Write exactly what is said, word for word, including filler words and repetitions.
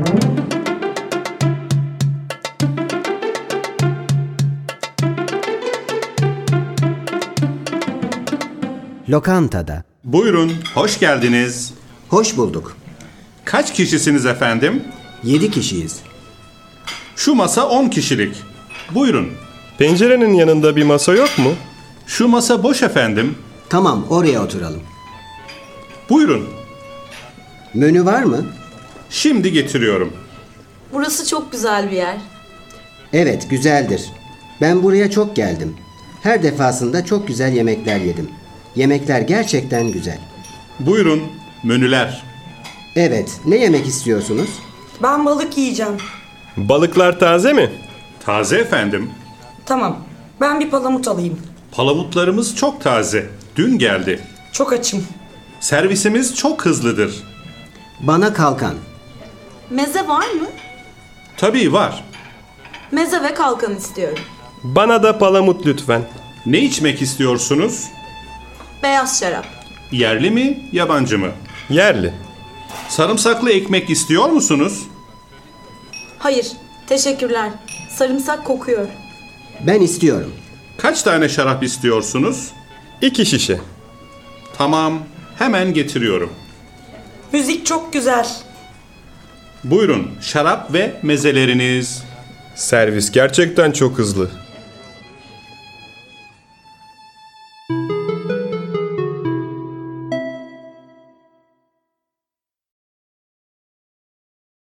Lokantada. Buyurun, hoş geldiniz. Hoş bulduk. Kaç kişisiniz efendim? Yedi kişiyiz. Şu masa on kişilik. Buyurun. Pencerenin yanında bir masa yok mu? Şu masa boş efendim. Tamam, oraya oturalım. Buyurun. Menü var mı? Şimdi getiriyorum. Burası çok güzel bir yer. Evet, güzeldir. Ben buraya çok geldim. Her defasında çok güzel yemekler yedim. Yemekler gerçekten güzel. Buyurun, menüler. Evet, ne yemek istiyorsunuz? Ben balık yiyeceğim. Balıklar taze mi? Taze efendim. Tamam. Ben bir palamut alayım. Palamutlarımız çok taze. Dün geldi. Çok açım. Servisimiz çok hızlıdır. Bana kalkan. Meze var mı? Tabii var. Meze ve kalkan istiyorum. Bana da palamut lütfen. Ne içmek istiyorsunuz? Beyaz şarap. Yerli mi, yabancı mı? Yerli. Sarımsaklı ekmek istiyor musunuz? Hayır, teşekkürler. Sarımsak kokuyor. Ben istiyorum. Kaç tane şarap istiyorsunuz? İki şişe. Tamam, hemen getiriyorum. Müzik çok güzel. Buyurun, şarap ve mezeleriniz. Servis gerçekten çok hızlı.